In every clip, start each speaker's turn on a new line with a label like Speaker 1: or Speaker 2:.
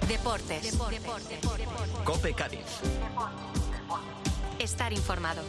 Speaker 1: Deportes.
Speaker 2: COPE Cádiz.
Speaker 1: Estar informado.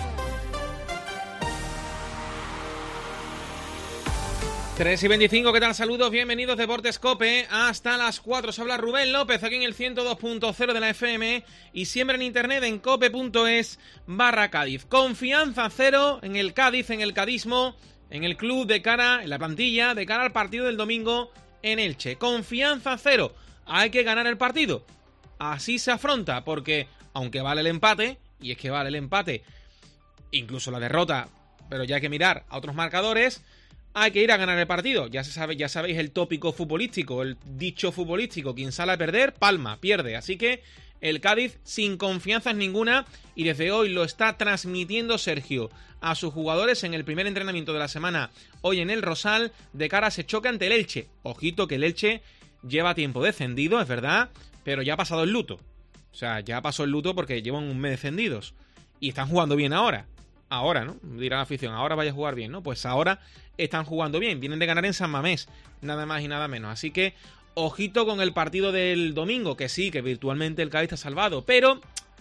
Speaker 3: Tres y 25, ¿qué tal? Saludos, bienvenidos Deportes COPE. Hasta las 4 se habla Rubén López aquí en el 102.0 de la FM y siempre en internet en cope.es/Cádiz. Confianza cero en el Cádiz, en el cadismo, en el club de cara, en la plantilla, de cara al partido del domingo en Elche. Confianza cero. Hay que ganar el partido. Así se afronta, porque aunque vale el empate, y es que vale el empate, incluso la derrota, pero ya hay que mirar a otros marcadores. Hay que ir a ganar el partido. Ya se sabe, ya sabéis el tópico futbolístico, el dicho futbolístico. Quien sale a perder, palma, pierde. Así que el Cádiz sin confianzas ninguna, y desde hoy lo está transmitiendo Sergio a sus jugadores en el primer entrenamiento de la semana, hoy en el Rosal, de cara a ese choque ante el Elche. Ojito que el Elche lleva tiempo descendido, es verdad, pero ya ha pasado el luto. O sea, ya pasó el luto porque llevan un mes descendidos. Y están jugando bien ahora. Ahora, ¿no? Dirá la afición, ahora vaya a jugar bien, ¿no? Pues ahora están jugando bien. Vienen de ganar en San Mamés, nada más y nada menos. Así que, ojito con el partido del domingo, que sí, que virtualmente el Cádiz está salvado. Pero,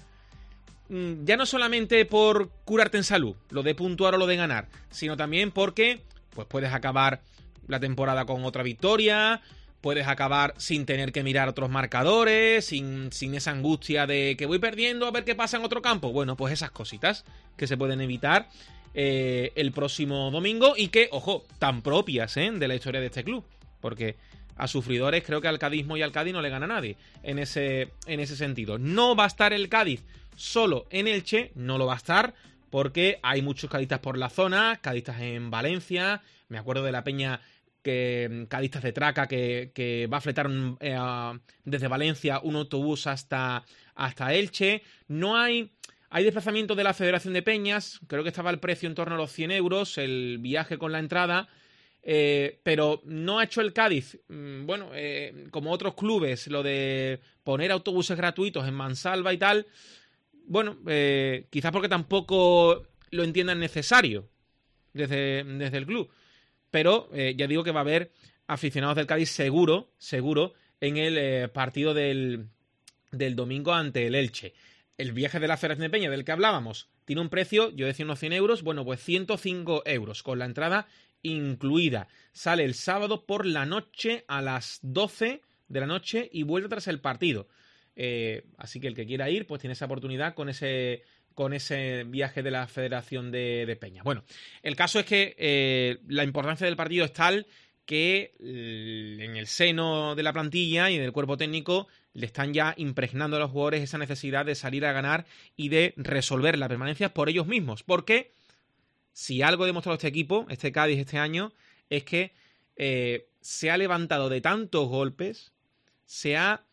Speaker 3: ya no solamente por curarte en salud, lo de puntuar o lo de ganar, sino también porque, pues puedes acabar la temporada con otra victoria. Puedes acabar sin tener que mirar otros marcadores, sin esa angustia de que voy perdiendo a ver qué pasa en otro campo. Bueno, pues esas cositas que se pueden evitar el próximo domingo y que, ojo, tan propias de la historia de este club. Porque a sufridores creo que al cadismo y al Cádiz no le gana nadie en ese sentido. No va a estar el Cádiz solo en Elche, no lo va a estar porque hay muchos cadistas por la zona, cadistas en Valencia, me acuerdo de la peña que cadistas de Traca que va a fletar desde Valencia un autobús hasta Elche. No hay desplazamiento de la Federación de Peñas, creo que estaba el precio en torno a los 100 euros, el viaje con la entrada, pero no ha hecho el Cádiz, como otros clubes, lo de poner autobuses gratuitos en Mansalva y tal, quizás porque tampoco lo entiendan necesario desde el club. Pero ya digo que va a haber aficionados del Cádiz seguro, en el partido del domingo ante el Elche. El viaje de la Federación de Peña del que hablábamos tiene un precio, yo decía unos 100 euros, bueno, pues 105 euros, con la entrada incluida. Sale el sábado por la noche a las 12 de la noche y vuelve tras el partido. Así que el que quiera ir, pues tiene esa oportunidad con ese viaje de la Federación de Peña. Bueno, el caso es que la importancia del partido es tal que en el seno de la plantilla y del cuerpo técnico le están ya impregnando a los jugadores esa necesidad de salir a ganar y de resolver la permanencia por ellos mismos. Porque si algo ha demostrado este equipo, este Cádiz este año, es que se ha levantado de tantos golpes, se ha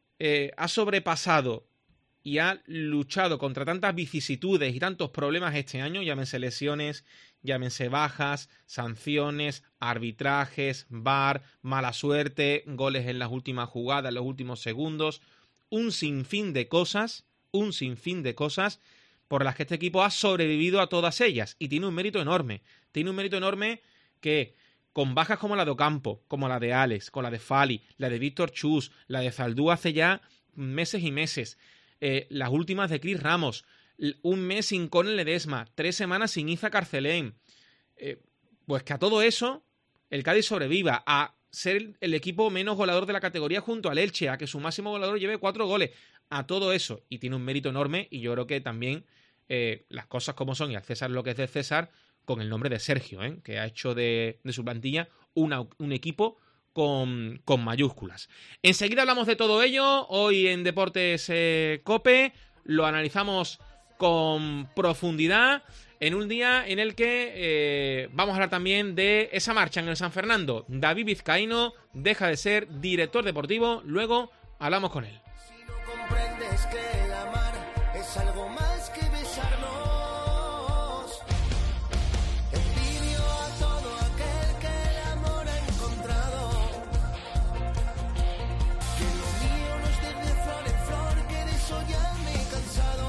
Speaker 3: sobrepasado y ha luchado contra tantas vicisitudes y tantos problemas este año, llámense lesiones, llámense bajas, sanciones, arbitrajes, VAR, mala suerte, goles en las últimas jugadas, en los últimos segundos, un sinfín de cosas por las que este equipo ha sobrevivido a todas ellas y tiene un mérito enorme. Tiene un mérito enorme que con bajas como la de Ocampo, como la de Alex, con la de Fali, la de Víctor Chus, la de Zaldú hace ya meses y meses, las últimas de Cris Ramos, un mes sin Conen Ledesma, 3 semanas sin Iza Carcelén, pues que a todo eso el Cádiz sobreviva, a ser el equipo menos goleador de la categoría junto al Elche, a que su máximo goleador lleve 4 goles, a todo eso, y tiene un mérito enorme, y yo creo que también las cosas como son, y al César lo que es de César, con el nombre de Sergio, que ha hecho de su plantilla un equipo con mayúsculas. Enseguida hablamos de todo ello, hoy en Deportes COPE, lo analizamos con profundidad, en un día en el que vamos a hablar también de esa marcha en el San Fernando. David Vizcaíno deja de ser director deportivo, luego hablamos con él.
Speaker 4: Si no comprendes que el amar es algo más que besarnos, envidio a todo aquel que el amor ha encontrado, que lo mío no es de flor en flor, que de eso ya me he cansado.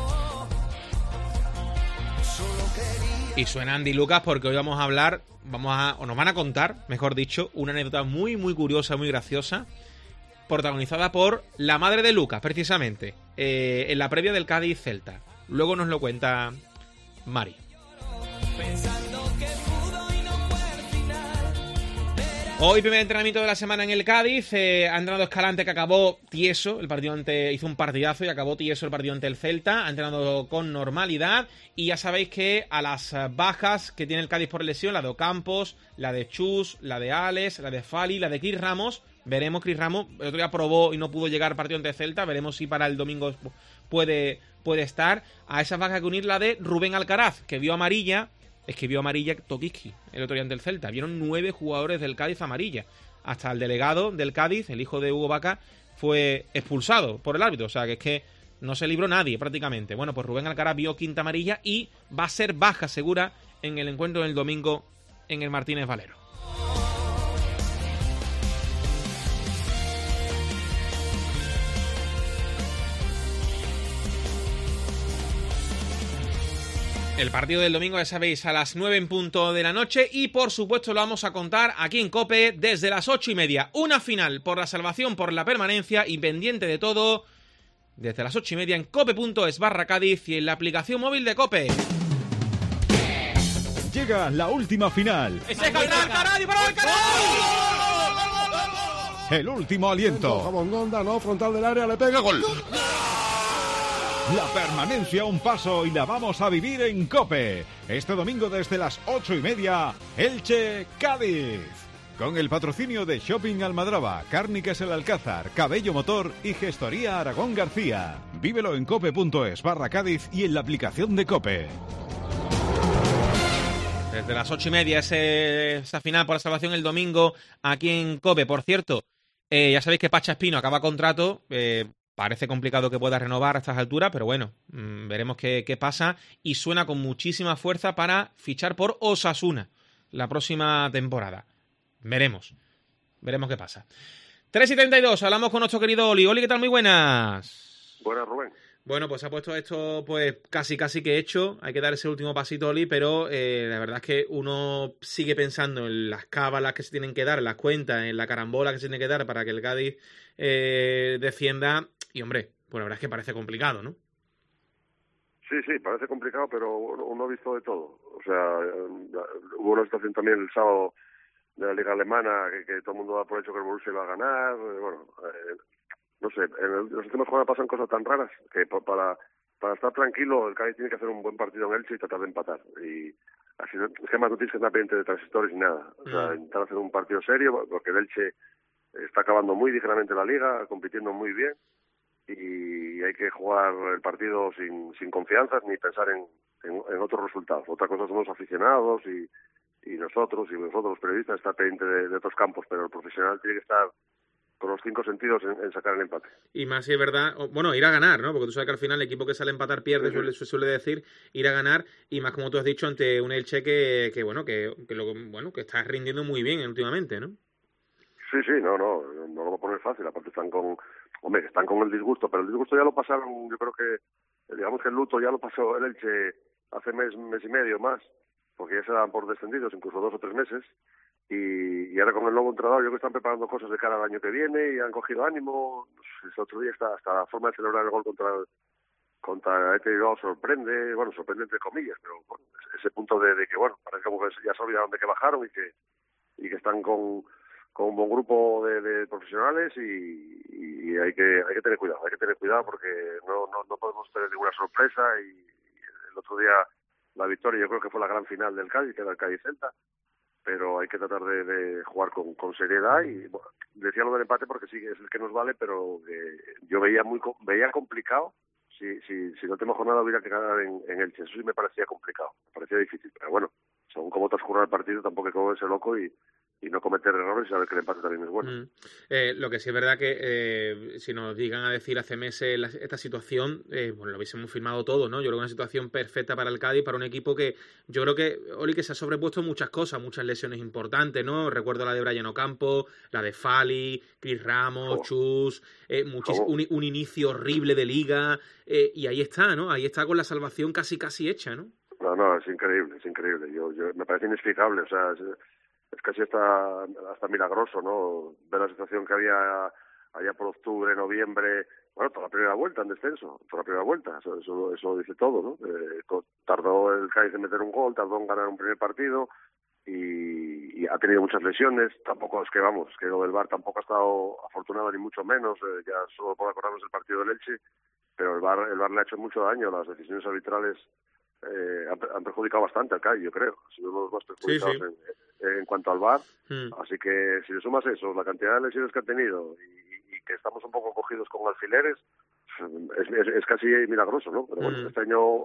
Speaker 4: Solo quería...
Speaker 3: Y suena Andy Lucas porque hoy vamos a hablar, nos van a contar, mejor dicho, una anécdota muy muy curiosa, muy graciosa, protagonizada por la madre de Lucas, precisamente, en la previa del Cádiz-Celta. Luego nos lo cuenta Mari. Hoy primer entrenamiento de la semana en el Cádiz, ha entrenado Escalante, que acabó tieso, hizo un partidazo y acabó tieso el partido ante el Celta, ha entrenado con normalidad y ya sabéis que a las bajas que tiene el Cádiz por lesión, la de Ocampos, la de Chus, la de Alex, la de Fali, la de Chris Ramos, veremos. Chris Ramos el otro día probó y no pudo llegar al partido ante el Celta, veremos si para el domingo puede estar. A esas bajas hay que unir la de Rubén Alcaraz, que vio amarilla. Es que vio amarilla Tokiski el otro día ante el Celta. Vieron 9 jugadores del Cádiz amarilla. Hasta el delegado del Cádiz, el hijo de Hugo Vaca, fue expulsado por el árbitro. O sea, que es que no se libró nadie prácticamente. Bueno, pues Rubén Alcaraz vio quinta amarilla y va a ser baja segura en el encuentro del domingo en el Martínez Valero. El partido del domingo, ya sabéis, a las 9 en punto de la noche y por supuesto lo vamos a contar aquí en COPE desde las 8:30. Una final por la salvación, por la permanencia y pendiente de todo desde las 8:30 en cope.es/Cádiz y en la aplicación móvil de COPE.
Speaker 1: Llega la última final.
Speaker 3: ¡Ese es Alcaraz! ¡Disparó Alcaraz!
Speaker 1: El último aliento.
Speaker 5: Jamongonda, no, frontal del área, le pega, gol.
Speaker 1: La permanencia a un paso y la vamos a vivir en COPE. Este domingo desde las 8:30, Elche-Cádiz. Con el patrocinio de Shopping Almadraba, Cárnicas El Alcázar, Cabello Motor y Gestoría Aragón García. Vívelo en cope.es/Cádiz y en la aplicación de COPE.
Speaker 3: Desde las 8:30 esa final por la salvación el domingo aquí en COPE. Por cierto, ya sabéis que Pacha Espino acaba contrato. Parece complicado que pueda renovar a estas alturas, pero bueno, veremos qué pasa. Y suena con muchísima fuerza para fichar por Osasuna la próxima temporada. Veremos qué pasa. 3:32, hablamos con nuestro querido Oli. Oli, ¿qué tal? Muy buenas.
Speaker 5: Buenas, Rubén.
Speaker 3: Bueno, pues se ha puesto esto pues casi que hecho. Hay que dar ese último pasito, Oli, pero la verdad es que uno sigue pensando en las cábalas que se tienen que dar, en las cuentas, en la carambola que se tiene que dar para que el Cádiz defienda. Y hombre, pues la verdad es que parece complicado, ¿no?
Speaker 5: Sí, parece complicado, pero uno ha visto de todo. O sea, hubo una situación también el sábado de la Liga Alemana que todo el mundo da por hecho que el Borussia iba a ganar. Bueno, no sé, en los últimos jornadas pasan cosas tan raras que para estar tranquilo el Cádiz tiene que hacer un buen partido en Elche y tratar de empatar. Y así es que además no tienes que estar pendiente de transistores ni nada. O sea, intentar hacer un partido serio, porque el Elche está acabando muy ligeramente la Liga, compitiendo muy bien. Y hay que jugar el partido sin confianzas ni pensar en otros resultados. Otra cosa son los aficionados y nosotros los periodistas estar pendientes de otros campos, pero el profesional tiene que estar con los 5 sentidos en sacar el empate.
Speaker 3: Y más si es verdad, bueno, ir a ganar, ¿no? Porque tú sabes que al final el equipo que sale a empatar pierde, se suele decir, ir a ganar, y más como tú has dicho, ante un Elche que está rindiendo muy bien últimamente, ¿no?
Speaker 5: Sí, no lo va a poner fácil, aparte están con el disgusto, pero el disgusto ya lo pasaron, yo creo que, digamos que el luto ya lo pasó el Elche hace mes y medio más, porque ya se daban por descendidos, incluso 2 o 3 meses, y ahora con el nuevo entrenador yo creo que están preparando cosas de cara al año que viene y han cogido ánimo. El otro día hasta la forma de celebrar el gol contra el Bilbao sorprende entre comillas, pero bueno, ese punto de que bueno, parece como que ya se olvidaron de que bajaron y que están con un buen grupo de profesionales y hay que tener cuidado porque no podemos tener ninguna sorpresa. Y el otro día la victoria yo creo que fue la gran final del Cádiz, que era el Cádiz-Celta, pero hay que tratar de jugar con seriedad. Y bueno, decía lo del empate porque sí es el que nos vale, pero yo veía complicado si la última jornada hubiera que ganar en Elche. Eso sí me parecía complicado, me parecía difícil, pero bueno, según cómo transcurra el partido tampoco hay que volverse loco y no cometer errores y saber que el empate también es bueno.
Speaker 3: Lo que sí es verdad que si nos llegan a decir hace meses esta situación, lo hubiésemos firmado todo, ¿no? Yo creo que una situación perfecta para el Cádiz, para un equipo que yo creo que, Oli, que se ha sobrepuesto muchas cosas, muchas lesiones importantes, ¿no? Recuerdo la de Brian Ocampo, la de Fali, Chris Ramos, Chus, un inicio horrible de Liga, y ahí está, ¿no? Ahí está con la salvación casi hecha, ¿no?
Speaker 5: No, es increíble. Yo me parece inexplicable, o sea, es casi hasta milagroso, ¿no? Ver la situación que había allá por octubre, noviembre, bueno, toda la primera vuelta en descenso, toda la primera vuelta, eso dice todo, ¿no? Tardó el Cádiz en meter un gol, tardó en ganar un primer partido y ha tenido muchas lesiones. Tampoco es que, vamos, que lo del VAR tampoco ha estado afortunado ni mucho menos, ya solo por acordarnos del partido del Elche, pero el VAR le ha hecho mucho daño, las decisiones arbitrales han perjudicado bastante al Cádiz, yo creo, ha sido uno de los más perjudicados en cuanto al VAR, así que si le sumas eso, la cantidad de lesiones que ha tenido y que estamos un poco cogidos con alfileres, es casi milagroso, ¿no? Pero bueno, este año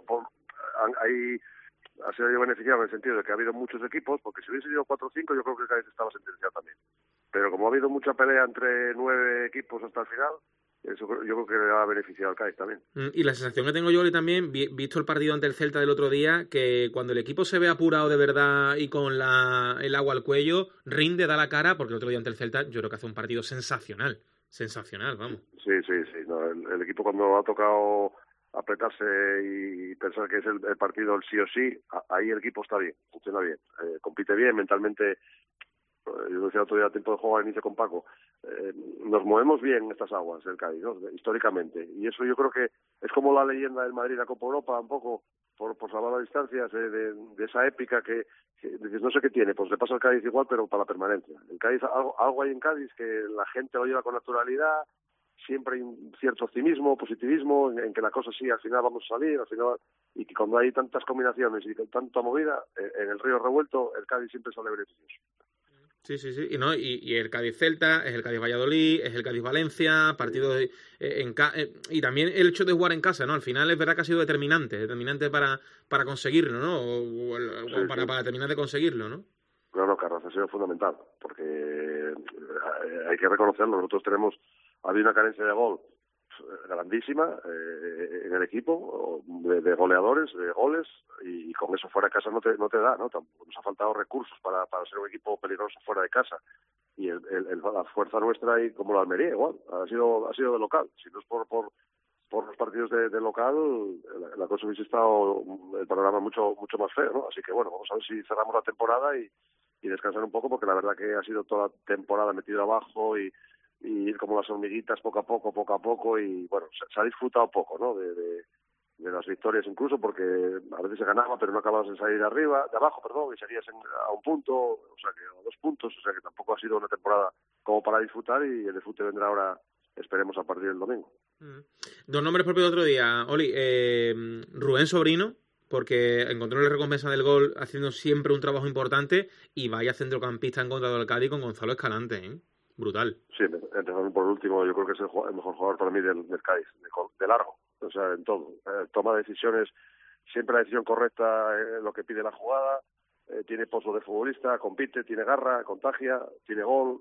Speaker 5: ha sido beneficiado en el sentido de que ha habido muchos equipos, porque si hubiese sido 4 o 5 yo creo que el Cádiz estaba sentenciado también, pero como ha habido mucha pelea entre 9 equipos hasta el final, eso yo creo que le ha beneficiado al Cádiz también.
Speaker 3: Y la sensación que tengo yo, Oli, también, visto el partido ante el Celta del otro día, que cuando el equipo se ve apurado de verdad y con el agua al cuello, rinde, da la cara, porque el otro día ante el Celta yo creo que hace un partido sensacional, vamos.
Speaker 5: Sí, no, el equipo cuando ha tocado apretarse y pensar que es el partido el sí o sí, ahí el equipo está bien, funciona bien, compite bien, mentalmente. Yo decía otro día a tiempo de juego al inicio con Paco, nos movemos bien en estas aguas del Cádiz, ¿no? Históricamente, y eso yo creo que es como la leyenda del Madrid a Copa Europa, un poco por salvar las distancias de esa épica que no sé qué tiene, pues le pasa al Cádiz igual, pero para la permanencia. El Cádiz, algo hay en Cádiz que la gente lo lleva con naturalidad, siempre hay un cierto optimismo, positivismo, en que la cosa sí, al final vamos a salir, al final, y que cuando hay tantas combinaciones y tanta movida, en el río revuelto, el Cádiz siempre sale beneficioso.
Speaker 3: Sí, y el Cádiz-Celta, es el Cádiz-Valladolid, es el Cádiz-Valencia, partido y también el hecho de jugar en casa, ¿no? Al final es verdad que ha sido determinante para conseguirlo, ¿no? O para terminar de conseguirlo, ¿no?
Speaker 5: No, Carlos, ha sido fundamental, porque hay que reconocerlo, nosotros había una carencia de gol grandísima en el equipo, de goleadores, de goles, y con eso fuera de casa no te da, ¿no? Nos ha faltado recursos para ser un equipo peligroso fuera de casa, y la fuerza nuestra, y como la Almería igual, ha sido de local. Si no es por los partidos de local, la cosa hubiese estado el panorama mucho más feo, ¿no? Así que bueno, vamos a ver si cerramos la temporada y descansar un poco, porque la verdad que ha sido toda la temporada metido abajo y ir como las hormiguitas poco a poco, y bueno, se ha disfrutado poco, ¿no? De las victorias incluso, porque a veces se ganaba pero no acababas de salir de abajo, y seguías a un punto, o sea que a 2 puntos, o sea que tampoco ha sido una temporada como para disfrutar, y el disfrute vendrá ahora, esperemos, a partir del domingo.
Speaker 3: 2 nombres propios de otro día, Oli, Rubén Sobrino, porque encontró la recompensa del gol haciendo siempre un trabajo importante, y vaya centrocampista en contra del Cádiz con Gonzalo Escalante, ¿eh? Brutal.
Speaker 5: Sí, empezando por último, yo creo que es el mejor jugador para mí del Cádiz, de largo, o sea, en todo. Toma decisiones, siempre la decisión correcta en lo que pide la jugada, tiene pozo de futbolista, compite, tiene garra, contagia, tiene gol,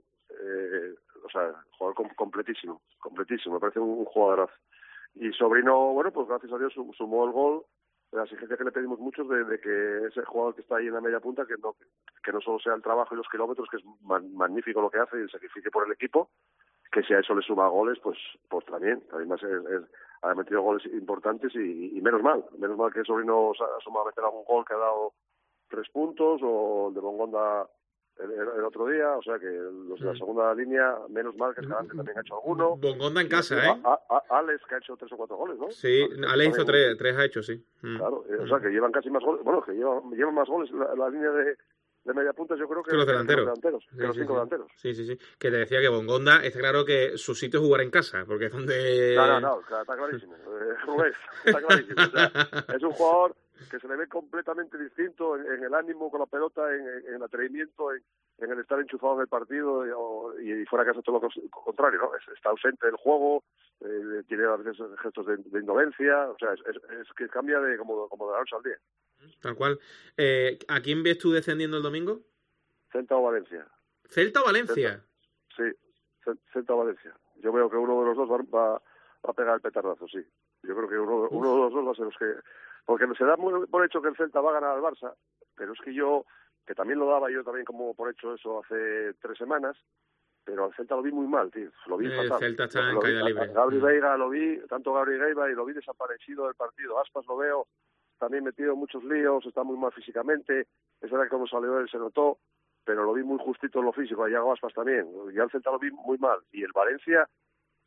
Speaker 5: o sea, jugador completísimo, me parece un jugadorazo. Y Sobrino, bueno, pues gracias a Dios sumó el gol, la exigencia que le pedimos muchos de que ese jugador que está ahí en la media punta, que no solo sea el trabajo y los kilómetros, que es magnífico lo que hace y el sacrificio por el equipo, que si a eso le suma goles, pues también. Además ha metido goles importantes y menos mal que Sobrino ha sumado a meter algún gol que ha dado 3 puntos, o el de Bongonda el otro día, o sea que los de la segunda línea, menos mal que Escalante también ha hecho alguno.
Speaker 3: Bongonda en casa, ¿eh?
Speaker 5: Alex, que ha hecho 3 o 4 goles, ¿no?
Speaker 3: Sí, Alex hizo 3 ha hecho, sí.
Speaker 5: Claro, o sea que llevan casi más goles, bueno, que llevan más goles la línea de media punta, yo creo que
Speaker 3: los delanteros.
Speaker 5: Que los 5 delanteros.
Speaker 3: Sí. Que te decía que Bongonda, está claro que su sitio es jugar en casa, porque es donde...
Speaker 5: No, está clarísimo. Rubén, está clarísimo. O sea, es un jugador que se le ve completamente distinto en el ánimo con la pelota, en el atrevimiento, en el estar enchufado en el partido, y fuera de casa todo lo contrario, ¿no? Está ausente del juego, tiene a veces gestos de indolencia, o sea, es que cambia como de la noche al día.
Speaker 3: Tal cual. ¿A quién ves tú descendiendo el domingo?
Speaker 5: Celta o Valencia.
Speaker 3: ¿Celta o Valencia?
Speaker 5: Sí, Celta o Valencia. Yo veo que uno de los dos va a pegar el petardazo, sí. Yo creo que uno de los dos va a ser los que... Porque se da muy por hecho que el Celta va a ganar al Barça, pero es que que también lo daba yo también como por hecho eso hace 3 semanas, pero al Celta lo vi muy mal, tío. Lo vi fatal.
Speaker 3: El Celta está en caída libre.
Speaker 5: Gabri Veiga lo vi, tanto Gabri Veiga, y lo vi desaparecido del partido. Aspas lo veo también metido en muchos líos, está muy mal físicamente. Es verdad que como salió él se notó, pero lo vi muy justito en lo físico. Allá Aspas también. Ya el Celta lo vi muy mal. Y el Valencia,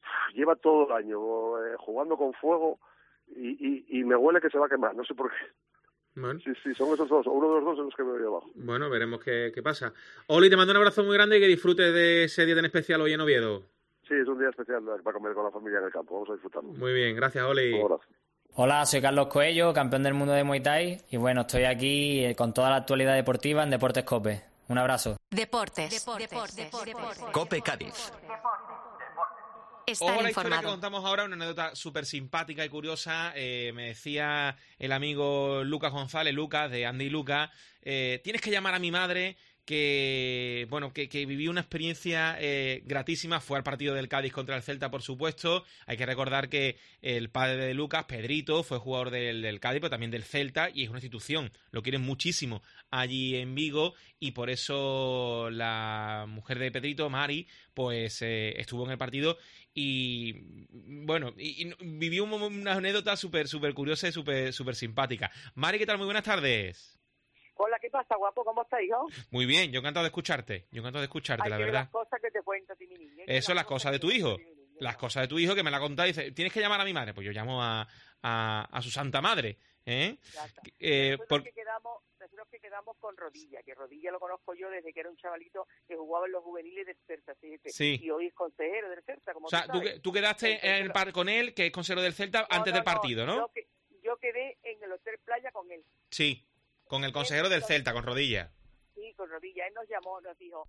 Speaker 5: lleva todo el año jugando con fuego y me huele que se va a quemar, no sé por qué.
Speaker 3: Bueno.
Speaker 5: Sí, son esos dos, uno de los dos en los que me voy abajo.
Speaker 3: Bueno, veremos qué pasa. Oli, te mando un abrazo muy grande y que disfrutes de ese día tan especial hoy en Oviedo.
Speaker 5: Sí, es un día especial para comer con la familia en el campo, vamos a disfrutarlo.
Speaker 3: Muy bien, gracias, Oli.
Speaker 5: Un abrazo.
Speaker 6: Hola, soy Carlos Coello, campeón del mundo de Muay Thai, y bueno, estoy aquí con toda la actualidad deportiva en Deportes COPE. Un abrazo.
Speaker 7: Deportes.
Speaker 2: Cope Cádiz.
Speaker 7: Estar
Speaker 3: Ojo a la historia que
Speaker 7: informado.
Speaker 3: contamos ahora, una anécdota súper simpática y curiosa. Me decía el amigo Lucas González, Lucas, de Andy y Lucas, tienes que llamar a mi madre que vivió una experiencia gratísima. Fue al partido del Cádiz contra el Celta, por supuesto. Hay que recordar que el padre de Lucas, Pedrito, fue jugador del Cádiz, pero también del Celta, y es una institución. Lo quieren muchísimo allí en Vigo, y por eso la mujer de Pedrito, Mari, pues estuvo en el partido y bueno, y vivió una anécdota súper curiosa y súper simpática. Mari, ¿qué tal? Muy buenas tardes.
Speaker 8: Hola, ¿qué pasa, guapo? ¿Cómo estás, hijo?
Speaker 3: Muy bien, yo encantado de escucharte. La verdad.
Speaker 8: Las cosas que te cuento a ti, mi niño.
Speaker 3: Eso, las cosas de tu hijo. Las cosas de tu hijo que me la ha contado y dice, tienes que llamar a mi madre. Pues yo llamo a su santa madre.
Speaker 8: Nosotros que quedamos con Rodilla, que Rodilla lo conozco yo desde que era un chavalito que jugaba en los juveniles del Celta,
Speaker 3: sí.
Speaker 8: Y hoy es consejero del Celta, como
Speaker 3: o sea,
Speaker 8: tú sabes.
Speaker 3: tú quedaste con él, que es consejero del Celta, antes del partido, ¿no?
Speaker 8: Yo quedé en el Hotel Playa con él.
Speaker 3: Sí, con el consejero del Celta, con Rodilla.
Speaker 8: Sí, con Rodilla. Él nos llamó, nos dijo,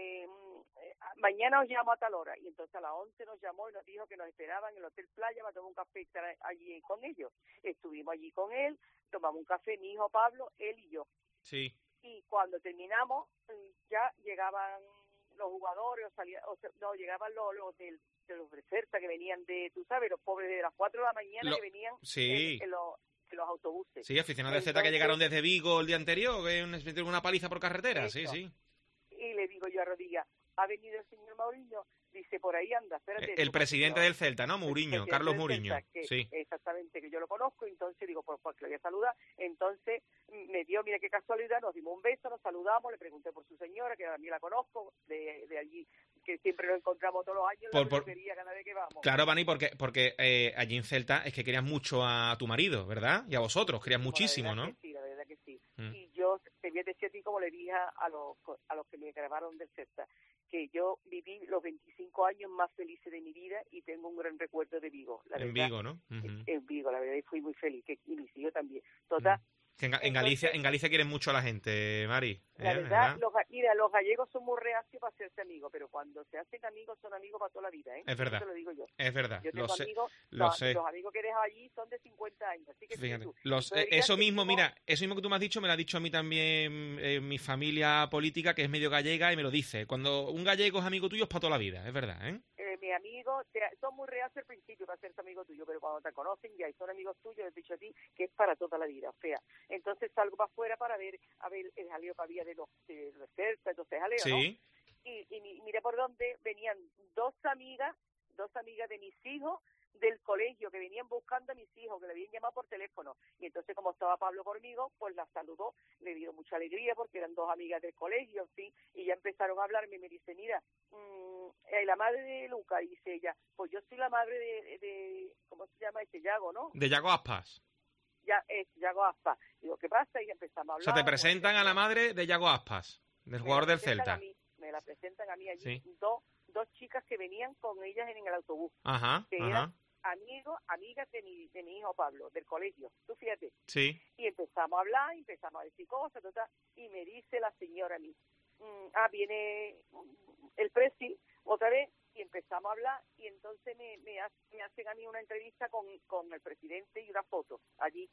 Speaker 8: mañana os llamo a tal hora. Y entonces a las 11 nos llamó y nos dijo que nos esperaban en el Hotel Playa para tomar un café y estar allí con ellos. Estuvimos allí con él, tomamos un café, mi hijo Pablo, él y yo.
Speaker 3: Sí.
Speaker 8: Y cuando terminamos, ya llegaban los jugadores, llegaban los de los Celta que venían tú sabes, los pobres de las 4 de la mañana que venían
Speaker 3: sí.
Speaker 8: en los autobuses.
Speaker 3: Sí, aficionados de Celta que llegaron desde Vigo el día anterior, que metieron una paliza por carretera,
Speaker 8: eso.
Speaker 3: Sí.
Speaker 8: Y le digo yo a Rodilla, ha venido el señor Mourinho, dice, por ahí anda, espérate.
Speaker 3: El presidente del Celta, ¿no? Mourinho, Carlos Mourinho. Sí.
Speaker 8: Exactamente, que yo lo conozco, entonces digo, pues le voy a saludar. Entonces me dio, mira qué casualidad, nos dimos un beso, nos saludamos, le pregunté por su señora, que a mí la conozco, de allí, que siempre nos encontramos todos los años en la peluquería cada vez que vamos.
Speaker 3: Claro, Vani, porque allí en Celta es que querías mucho a tu marido, ¿verdad? Y a vosotros, querías muchísimo, ¿no?
Speaker 8: Sí, la verdad que sí. Y yo te voy a decir a ti, como le dije a los que me grabaron del Celta, que yo viví los 25 años más felices de mi vida y tengo un gran recuerdo de Vigo.
Speaker 3: En Vigo, ¿no?
Speaker 8: En Vigo, la verdad, y fui muy feliz, y mis hijos también. Total.
Speaker 3: Que en Galicia quieren mucho a la gente, Mari.
Speaker 8: La verdad, los gallegos son muy reacios para hacerse amigos, pero cuando se hacen amigos, son amigos para toda la vida, ¿eh?
Speaker 3: Es verdad.
Speaker 8: Eso lo digo yo.
Speaker 3: Es verdad.
Speaker 8: Yo tengo amigos,
Speaker 3: los
Speaker 8: amigos que he dejado allí son de 50 años. Así que
Speaker 3: fíjate,
Speaker 8: tú,
Speaker 3: eso mismo que tú me has dicho, me lo ha dicho a mí también mi familia política, que es medio gallega, y me lo dice. Cuando un gallego es amigo tuyo es para toda la vida, es verdad, ¿eh?
Speaker 8: Mis amigos son muy reacios al principio para hacerse amigo tuyo, pero cuando te conocen ya y son amigos tuyos, les he dicho a ti que es para toda la vida, o sea, entonces salgo para afuera para ver el jaleo que había de los Celta, entonces jaleo,
Speaker 3: sí.
Speaker 8: ¿no? Y mira por dónde venían dos amigas de mis hijos del colegio, que venían buscando a mis hijos, que le habían llamado por teléfono, y entonces como estaba Pablo conmigo, pues la saludó, le dio mucha alegría porque eran dos amigas del colegio, en fin, y ya empezaron a hablarme, y me dice, mira, la madre de Luca, dice ella, pues yo soy la madre de ¿cómo se llama ese Yago, no?
Speaker 3: De Yago Aspas.
Speaker 8: Ya es Yago Aspas. Digo, ¿qué pasa? Y empezamos a hablar.
Speaker 3: O sea, te presentan a la madre de Yago Aspas, del jugador del Celta.
Speaker 8: Me la presentan a mí allí,
Speaker 3: sí.
Speaker 8: dos chicas que venían con ellas en el autobús.
Speaker 3: Eran
Speaker 8: amigas de mi hijo Pablo, del colegio. Tú fíjate.
Speaker 3: Sí.
Speaker 8: Y empezamos a hablar, empezamos a decir cosas, total, y me dice la señora a mí, viene el presi otra vez, y empezamos a hablar, y entonces me hacen a mí una entrevista con el presidente y una foto allí.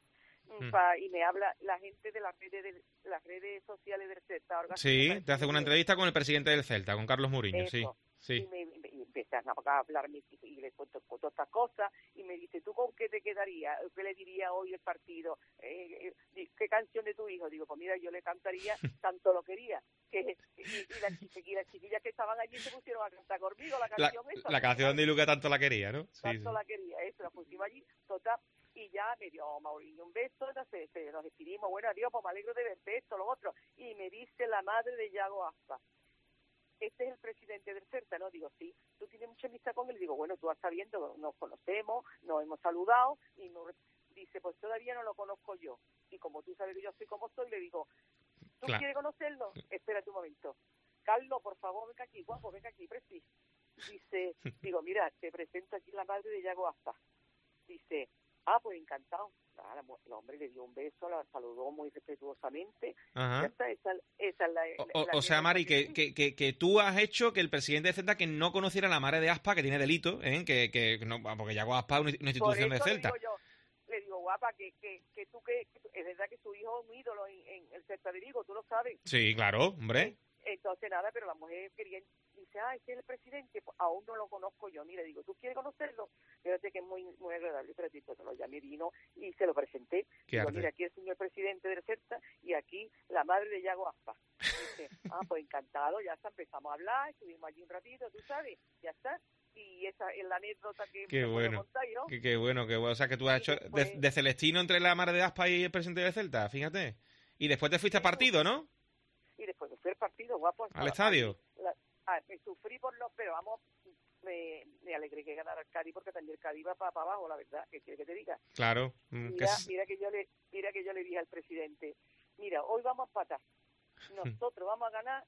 Speaker 8: Y me habla la gente de las redes sociales del Celta.
Speaker 3: Sí, te hacen una entrevista con el presidente del Celta, con Carlos Mourinho, sí.
Speaker 8: Y me empiezan a hablar y le cuento todas estas cosas, y me dice, ¿tú con qué te quedarías? ¿Qué le diría hoy el partido? ¿Qué canción de tu hijo? Digo, pues mira, yo le cantaría Tanto lo quería. Y las chiquillas que estaban allí se pusieron a cantar conmigo la canción esa.
Speaker 3: La canción de Luca Tanto la quería, ¿no?
Speaker 8: Tanto la quería, eso, la pusimos allí, total. Y ya me dio Mourinho un beso, entonces nos despedimos, bueno, adiós, pues me alegro de verte, esto, lo otro. Y me dice la madre de Yago Aspas, este es el presidente del Celta, ¿no? Digo, sí, tú tienes mucha amistad con él. Digo, bueno, tú vas sabiendo, nos conocemos, nos hemos saludado, y dice, pues todavía no lo conozco yo. Y como tú sabes que yo soy como soy, le digo, ¿tú quieres conocerlo? Espérate un momento. Carlos, por favor, venga aquí, guapo, venga aquí, Presi. Dice, digo, mira, te presento aquí la madre de Yago Aspas. Dice, pues encantado. El hombre le dio un beso, la saludó muy respetuosamente.
Speaker 3: Ajá.
Speaker 8: Ya está, esa es la
Speaker 3: o sea, Mari, que tú has hecho que el presidente de Celta que no conociera a la madre de Aspas, que tiene delito, que no, porque Yago Aspas es una institución de Celta.
Speaker 8: Le digo, guapa, que tú, es verdad que su hijo es un ídolo en el Celta de Vigo, tú lo sabes.
Speaker 3: Sí, claro, hombre.
Speaker 8: Entonces nada, pero la mujer quería, dice, este es el presidente, pues, aún no lo conozco yo. Mira, digo, ¿tú quieres conocerlo? Fíjate que es muy agradable, pero te lo llamé, vino y se lo presenté. Digo, mira, aquí el señor presidente del Celta y aquí la madre de Yago Aspas. Dice, pues encantado, ya está, empezamos a hablar, estuvimos allí un ratito, tú sabes, ya está. Y esa es la anécdota que
Speaker 3: qué bueno,
Speaker 8: contar, ¿no?
Speaker 3: Qué bueno. O sea, que tú has hecho de Celestino entre la madre de Aspas y el presidente de Celta, fíjate. Y después te fuiste a partido, ¿no?
Speaker 8: Y después me fui al partido, guapo.
Speaker 3: ¿Al estadio?
Speaker 8: Me sufrí pero vamos, me alegré que ganara el Cádiz, porque también el Cádiz va para abajo, la verdad, que quiere que te diga.
Speaker 3: Claro.
Speaker 8: Mira que yo le dije al presidente, mira, hoy vamos a empatar. Nosotros vamos a ganar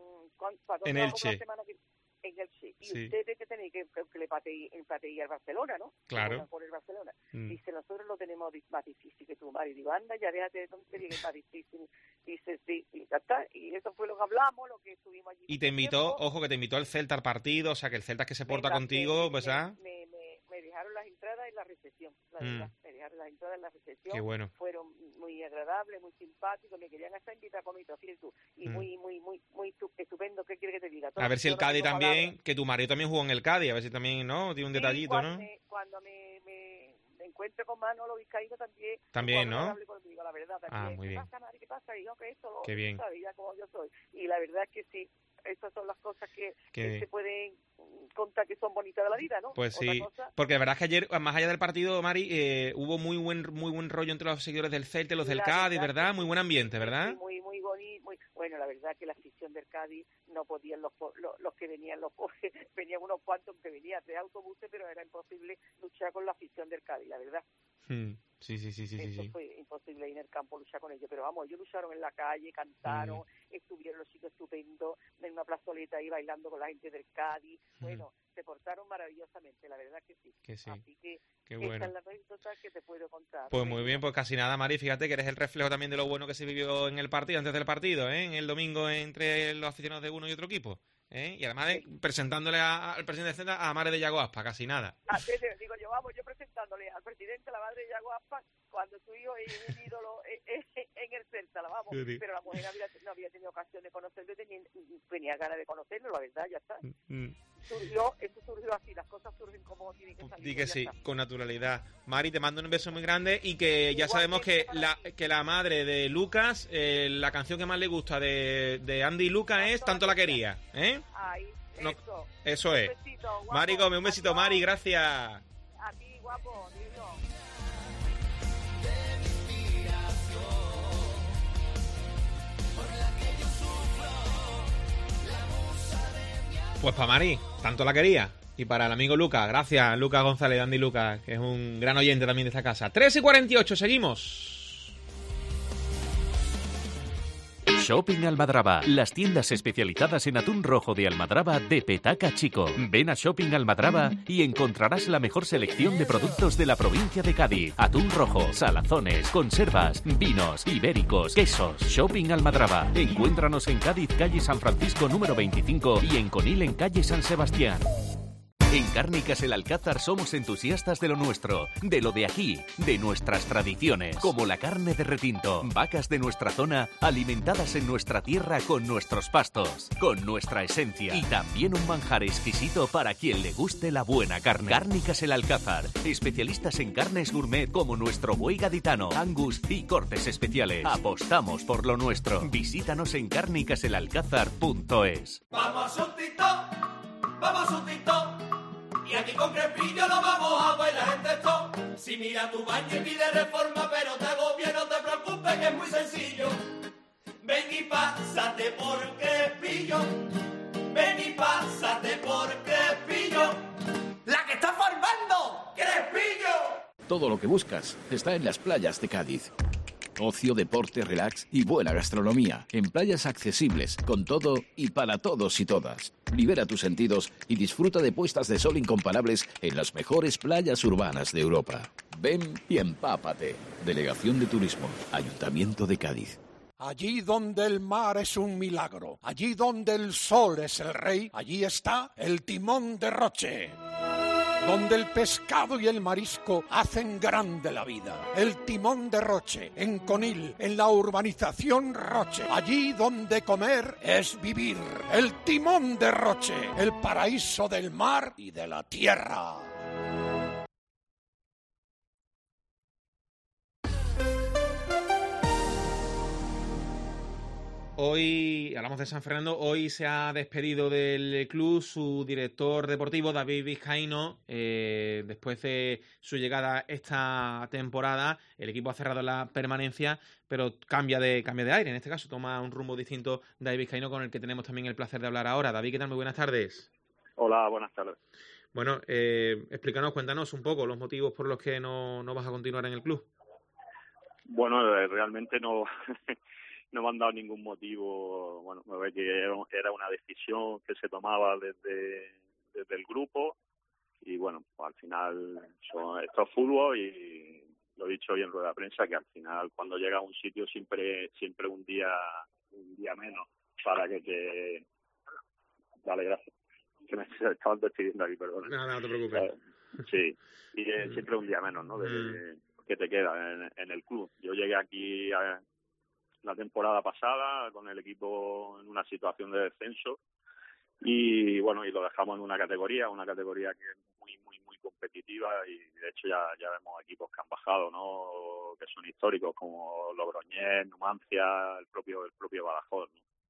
Speaker 3: en Elche.
Speaker 8: En Elche. Y
Speaker 3: Sí.
Speaker 8: ustedes que tenéis que le empateí al Barcelona, ¿no?
Speaker 3: Claro.
Speaker 8: Por el Barcelona. Dice, nosotros lo tenemos más difícil que tú, Mari. Digo, anda, ya déjate de tontería, que es más difícil. Dice, sí, y ya está. Y eso fue lo que hablamos, lo que estuvimos allí.
Speaker 3: Y te invitó, ojo, que te invitó el Celta al partido, o sea, que el Celta es que se porta contigo, pues,
Speaker 8: me dejaron las entradas en la recepción, la verdad. Me dejaron las entradas en la recepción.
Speaker 3: Qué bueno.
Speaker 8: Fueron muy agradables, muy simpáticos, me querían hasta invitar a comer, fíjate tú. Y muy estupendo, ¿qué quiere que te diga?
Speaker 3: A ver si el Cádiz también, que tu marido también jugó en el Cádiz, a ver si también, ¿no? Tiene un detallito, ¿no?
Speaker 8: Cuando me encuentro con Manolo Vizcaíno
Speaker 3: también, ¿no?
Speaker 8: Hable conmigo, la verdad, también.
Speaker 3: Muy bien.
Speaker 8: ¿Qué pasa, Mari? ¿Qué pasa? Y yo, que esto,
Speaker 3: qué bien.
Speaker 8: ¿sabes? Ya como yo soy. Y la verdad es que sí, esas son las cosas que se pueden contar que son bonitas de la vida, ¿no?
Speaker 3: Pues
Speaker 8: Otra
Speaker 3: sí,
Speaker 8: cosa,
Speaker 3: porque la verdad es que ayer, más allá del partido, Mari, hubo muy buen rollo entre los seguidores del Celta y los del Cádiz, ¿verdad? Muy buen ambiente, ¿verdad?
Speaker 8: Sí, muy bonito, bueno, la verdad que la afición del Cádiz no podían los que venían, venían unos cuantos que venían de autobuses, pero era imposible luchar con la afición del Cádiz, la verdad.
Speaker 3: Sí.
Speaker 8: Eso fue imposible en el campo luchar con ellos, pero vamos, ellos lucharon en la calle, cantaron, estuvieron los chicos estupendos en una plazoleta ahí bailando con la gente del Cádiz, bueno, se portaron maravillosamente, la verdad que sí. Así que
Speaker 3: qué bueno.
Speaker 8: Esta es la anécdota que te puedo contar.
Speaker 3: Pues muy bien, pues casi nada, Mari, fíjate que eres el reflejo también de lo bueno que se vivió en el partido, antes del partido, en el domingo entre los aficionados de uno y otro equipo. Y además presentándole al presidente de Celta a la madre de Yago Aspas, casi nada.
Speaker 8: Digo yo, vamos, yo presentándole al presidente, a la madre de Yago Aspas, cuando su hijo es un ídolo en el Celta, vamos.
Speaker 3: Sí.
Speaker 8: Pero la mujer no había tenido ocasión de conocerlo, tenía ganas de conocerlo, la verdad, ya está. Eso surgió así, las cosas surgen como tienen que salir.
Speaker 3: Di que sí, con naturalidad. Mari, te mando un beso muy grande y que ya sabemos que la madre de Lucas, la canción que más le gusta de Andy y Lucas es Tanto la quería, ¿eh?
Speaker 8: Ahí,
Speaker 3: eso es.
Speaker 8: Besito, guapo.
Speaker 3: Mari Gómez, un besito, Mari, gracias.
Speaker 8: A ti, guapo, divino.
Speaker 3: Pues para Mari, tanto la quería. Y para el amigo Lucas, gracias, Lucas González, Andy Lucas, que es un gran oyente también de esta casa. 3:48, seguimos.
Speaker 2: Shopping Almadraba, las tiendas especializadas en atún rojo de Almadraba de Petaca Chico. Ven a Shopping Almadraba y encontrarás la mejor selección de productos de la provincia de Cádiz. Atún rojo, salazones, conservas, vinos, ibéricos, quesos. Shopping Almadraba. Encuéntranos en Cádiz, calle San Francisco número 25 y en Conil en calle San Sebastián. En Cárnicas El Alcázar somos entusiastas de lo nuestro, de lo de aquí, de nuestras tradiciones, como la carne de retinto, vacas de nuestra zona alimentadas en nuestra tierra con nuestros pastos, con nuestra esencia y también un manjar exquisito para quien le guste la buena carne. Cárnicas El Alcázar, especialistas en carnes gourmet como nuestro buey gaditano, angus y cortes especiales. Apostamos por lo nuestro. Visítanos en cárnicaselalcázar.es.
Speaker 4: Vamos un TikTok, vamos un TikTok. Y aquí con Crespillo lo vamos a bailar en esto. Si mira tu baño y pide reforma, pero te agobia, no te preocupes que es muy sencillo. Ven y pásate por Crespillo. Ven pásate por Crespillo, la que está formando Crespillo.
Speaker 9: Todo lo que buscas está en las playas de Cádiz. Ocio, deporte, relax y buena gastronomía. En playas accesibles, con todo y para todos y todas. Libera tus sentidos y disfruta de puestas de sol incomparables en las mejores playas urbanas de Europa. Ven y empápate. Delegación de Turismo, Ayuntamiento de Cádiz.
Speaker 10: Allí donde el mar es un milagro, allí donde el sol es el rey, allí está el timón de Roche. Donde el pescado y el marisco hacen grande la vida. El timón de Roche, en Conil, en la urbanización Roche. Allí donde comer es vivir. El timón de Roche, el paraíso del mar y de la tierra.
Speaker 3: Hoy, hablamos de San Fernando, hoy se ha despedido del club su director deportivo, David Vizcaíno. Después de su llegada esta temporada, el equipo ha cerrado la permanencia, pero cambia de aire. En este caso toma un rumbo distinto David Vizcaíno, con el que tenemos también el placer de hablar ahora. David, ¿qué tal? Muy buenas tardes.
Speaker 11: Hola, buenas tardes.
Speaker 3: Bueno, cuéntanos un poco los motivos por los que no vas a continuar en el club.
Speaker 11: Bueno, realmente no... No me han dado ningún motivo. Bueno, me ve que era una decisión que se tomaba desde el grupo y bueno, pues al final esto es fútbol y lo he dicho hoy en rueda de prensa, que al final cuando llega a un sitio siempre un día menos para que te... Vale, gracias. Que me estaban despidiendo aquí, perdón.
Speaker 3: No te preocupes.
Speaker 11: Sí, y siempre un día menos, ¿no? Que te queda en el club. Yo llegué aquí la temporada pasada con el equipo en una situación de descenso y bueno, y lo dejamos en una categoría que es muy competitiva y de hecho ya vemos equipos que han bajado, ¿no? Que son históricos como Logroñés, Numancia, el propio Badajoz,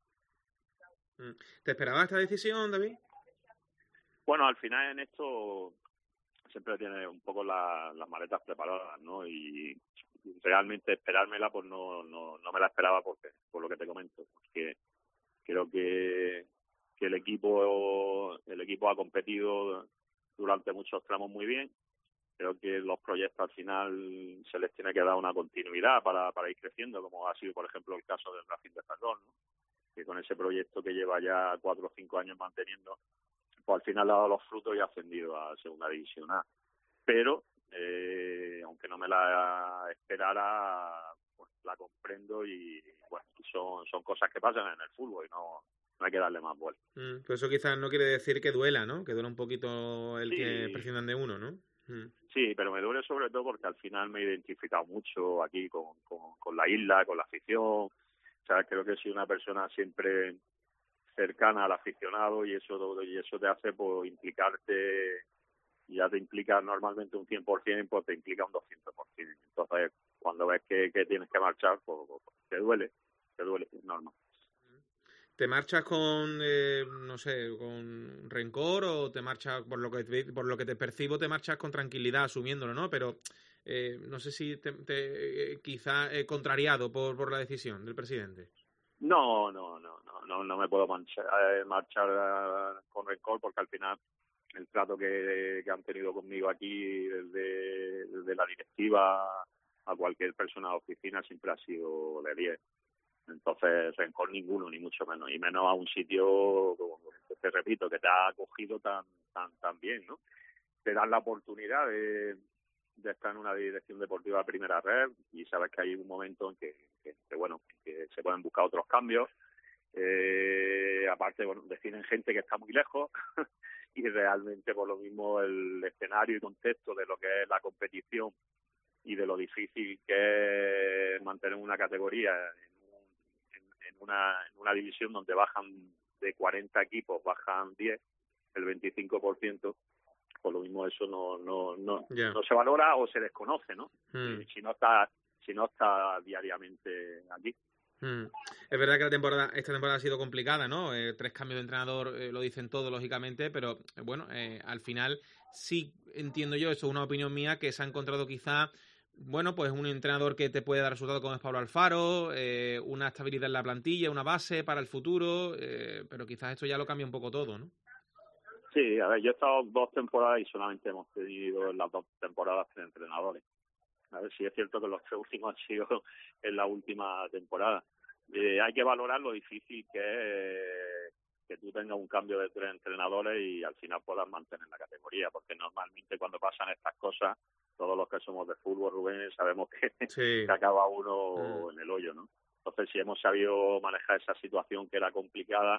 Speaker 11: ¿no?
Speaker 3: ¿Te esperabas esta decisión, David?
Speaker 11: Bueno, al final en esto siempre tiene un poco las maletas preparadas, ¿no? Y realmente esperármela pues no me la esperaba por lo que te comento, porque creo que el equipo ha competido durante muchos tramos muy bien. Creo que los proyectos al final se les tiene que dar una continuidad para ir creciendo, como ha sido por ejemplo el caso del Racing de Ferrol, ¿no? Que con ese proyecto que lleva ya 4 o 5 años manteniendo, pues al final ha dado los frutos y ha ascendido a Segunda División A. Pero aunque no me la esperara, pues la comprendo y bueno, son cosas que pasan en el fútbol y no hay que darle más vuelta.
Speaker 3: Pues eso quizás no quiere decir que duela, ¿no? Que duela un poquito el que prescindan de uno, ¿no?
Speaker 11: Sí, pero me duele sobre todo porque al final me he identificado mucho aquí con la isla, con la afición. O sea, creo que soy una persona siempre cercana al aficionado y eso te hace pues implicarte. Ya te implica normalmente un 100%, pues te implica un 200%. Entonces, cuando ves que tienes que marchar, pues te duele, es normal.
Speaker 3: ¿Te marchas con, no sé, con rencor o te marchas, por lo que te percibo, te marchas con tranquilidad, asumiéndolo, ¿no? Pero no sé si quizá contrariado por la decisión del presidente.
Speaker 11: No me puedo marchar con rencor porque al final el trato que han tenido conmigo aquí desde la directiva a cualquier persona de oficina siempre ha sido de 10. Entonces, rencor ninguno, ni mucho menos. Y menos a un sitio, como te repito, que te ha acogido tan bien, ¿no? Te dan la oportunidad de estar en una dirección deportiva de primera red y sabes que hay un momento en que se pueden buscar otros cambios. Aparte, bueno, definen gente que está muy lejos y realmente por lo mismo el escenario y contexto de lo que es la competición y de lo difícil que es mantener una categoría en una división donde bajan de 40 equipos, bajan 10, el 25%, por lo mismo eso no se valora o se desconoce, ¿no? Si no está diariamente aquí.
Speaker 3: Es verdad que esta temporada ha sido complicada, ¿no? 3 cambios de entrenador lo dicen todo, lógicamente, pero bueno, al final sí entiendo yo, eso es una opinión mía, que se ha encontrado quizá bueno, pues un entrenador que te puede dar resultados como es Pablo Alfaro, una estabilidad en la plantilla, una base para el futuro, pero quizás esto ya lo cambia un poco todo, ¿no?
Speaker 11: Sí, a ver, yo he estado 2 temporadas y solamente hemos tenido en las 2 temporadas 3 entrenadores. A ver, sí es cierto que los 3 últimos han sido en la última temporada. Hay que valorar lo difícil que es que tú tengas un cambio de 3 entrenadores y al final puedas mantener la categoría, porque normalmente cuando pasan estas cosas, todos los que somos de fútbol, Rubén, sabemos que, que acaba uno en el hoyo, ¿no? Entonces, si hemos sabido manejar esa situación que era complicada,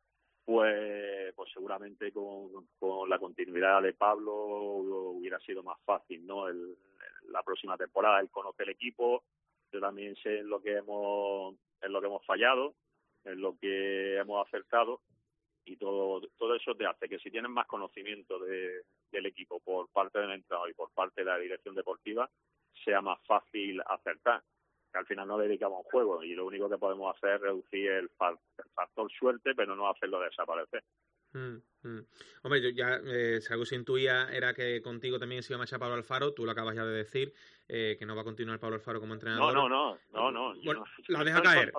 Speaker 11: pues seguramente con la continuidad de Pablo hubiera sido más fácil, ¿no? La próxima temporada él conoce el equipo, yo también sé en lo que hemos fallado, en lo que hemos acertado, y todo eso te hace que si tienes más conocimiento del equipo por parte del entrenador y por parte de la dirección deportiva, sea más fácil acertar. Que al final no dedicamos a un juego y lo único que podemos hacer es reducir el factor suerte, pero no hacerlo desaparecer.
Speaker 3: Hombre, yo ya, si algo se intuía era que contigo también se iba a marchar Pablo Alfaro, tú lo acabas ya de decir, que no va a continuar Pablo Alfaro como entrenador.
Speaker 11: No.
Speaker 3: Bueno, lo deja caer.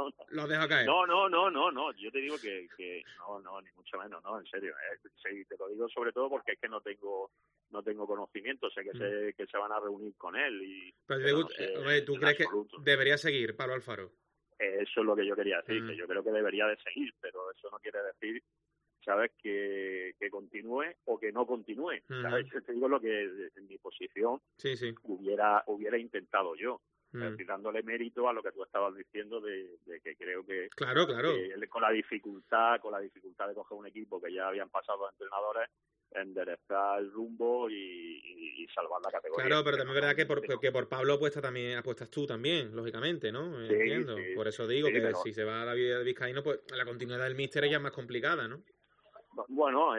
Speaker 11: No, yo te digo que no, ni mucho menos, no, en serio. Sí, te lo digo sobre todo porque es que no tengo conocimiento, sé que se van a reunir con él.
Speaker 3: Pero no sé, hombre, ¿tú crees que debería seguir Pablo Alfaro?
Speaker 11: Eso es lo que yo quería decir, que yo creo que debería de seguir, pero eso no quiere decir, ¿sabes?, que continúe o que no continúe. ¿Sabes? Yo te digo lo que en mi posición hubiera intentado yo. Dándole mérito a lo que tú estabas diciendo de que creo que
Speaker 3: claro.
Speaker 11: Que él, con la dificultad de coger un equipo que ya habían pasado entrenadores, enderezar el rumbo y salvar la categoría.
Speaker 3: Claro, pero también es verdad que por Pablo apuestas tú también, lógicamente, ¿no?
Speaker 11: Sí,
Speaker 3: entiendo.
Speaker 11: Sí,
Speaker 3: por eso digo que
Speaker 11: pero
Speaker 3: si se va a David Vizcaíno, pues la continuidad del míster ya es más complicada, ¿no?
Speaker 11: Bueno,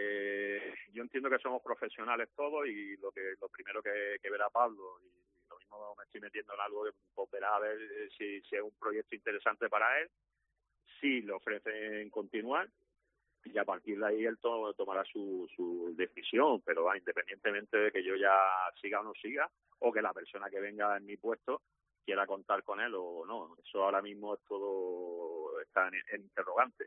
Speaker 11: yo entiendo que somos profesionales todos y lo primero que verá Pablo, y lo mismo me estoy metiendo en algo que pues, verá a ver si es un proyecto interesante para él, si le ofrecen continuar, y a partir de ahí él tomará su decisión, pero independientemente de que yo ya siga o no siga, o que la persona que venga en mi puesto quiera contar con él o no, eso ahora mismo es todo está en interrogante.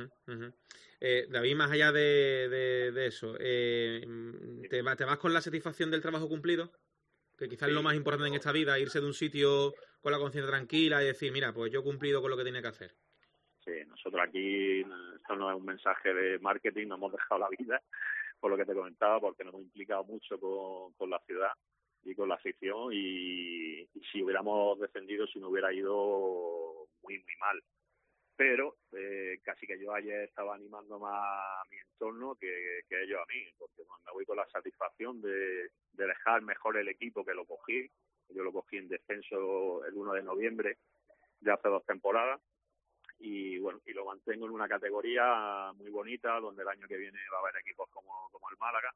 Speaker 3: David, más allá de eso, ¿te vas con la satisfacción del trabajo cumplido? Que quizás es lo más importante en esta vida, irse de un sitio con la conciencia tranquila y decir, mira, pues yo he cumplido con lo que tenía que hacer.
Speaker 11: Sí, nosotros aquí, esto no es un mensaje de marketing, nos hemos dejado la vida, por lo que te comentaba, porque nos hemos implicado mucho con la ciudad y con la afición, y si hubiéramos descendido, si no hubiera ido muy mal. Pero casi que yo ayer estaba animando más a mi entorno que ellos a mí, porque me voy con la satisfacción de dejar mejor el equipo que lo cogí. Yo lo cogí en descenso el 1 de noviembre de hace 2 temporadas, y bueno, y lo mantengo en una categoría muy bonita, donde el año que viene va a haber equipos como el Málaga,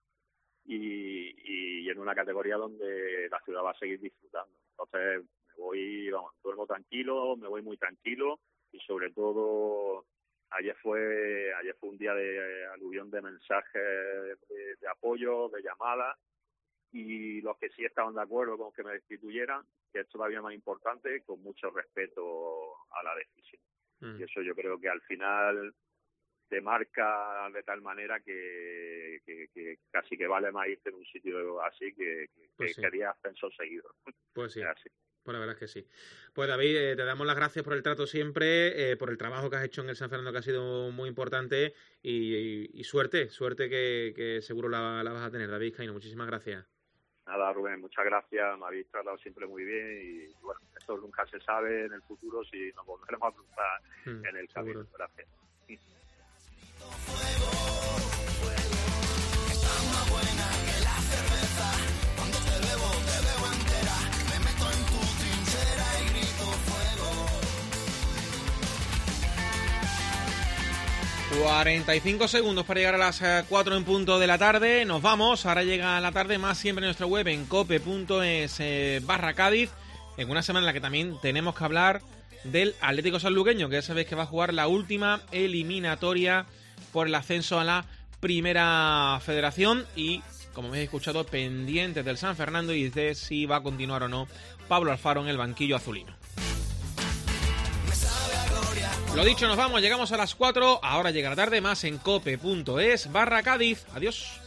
Speaker 11: y en una categoría donde la ciudad va a seguir disfrutando. Entonces duermo tranquilo, me voy muy tranquilo, y sobre todo ayer fue un día de aluvión de mensajes de apoyo, de llamadas, y los que sí estaban de acuerdo con que me destituyeran, que es todavía más importante, con mucho respeto a la decisión. Y eso yo creo que al final te marca de tal manera que casi que vale más irte en un sitio así que 10 ascensos seguidos.
Speaker 3: Pues sí.
Speaker 11: Así.
Speaker 3: Pues la verdad es que sí. Pues David, te damos las gracias por el trato siempre, por el trabajo que has hecho en el San Fernando, que ha sido muy importante, y suerte que seguro la vas a tener, David Vizcaíno. Muchísimas gracias.
Speaker 11: Nada, Rubén, muchas gracias, me habéis tratado siempre muy bien, y bueno, esto nunca se sabe en el futuro si nos volveremos a cruzar en el camino. Gracias.
Speaker 4: Cuando te veo entera, me meto en tu trinchera y grito fuego.
Speaker 3: 45 segundos para llegar a las 4 en punto de la tarde. Nos vamos. Ahora llega la tarde más siempre en nuestra web en cope.es/Cádiz. En una semana en la que también tenemos que hablar del Atlético Sanluqueño, que ya sabéis que va a jugar la última eliminatoria por el ascenso a la Primera Federación, y como me habéis escuchado, pendientes del San Fernando y de si va a continuar o no Pablo Alfaro en el banquillo azulino. Lo dicho, nos vamos, llegamos a las 4, ahora llega la tarde, más en cope.es/Cádiz. Adiós.